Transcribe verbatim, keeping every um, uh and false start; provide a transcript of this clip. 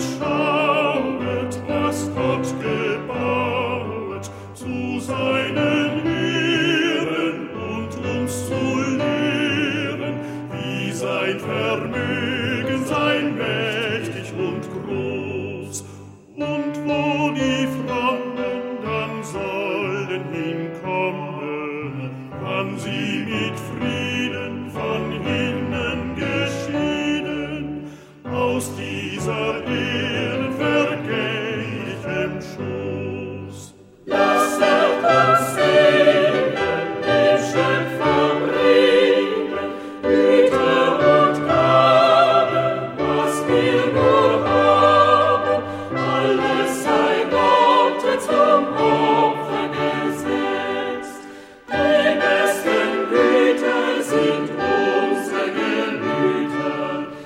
schauet, was Gott gebaut, zu seinen Ehren und uns zu lehren, wie sein Vermögen sein mächtig und groß. Und wo die Frommen dann sollen hinkommen, wann sie mit Frieden von hinnen geschieden, aus dieser Erde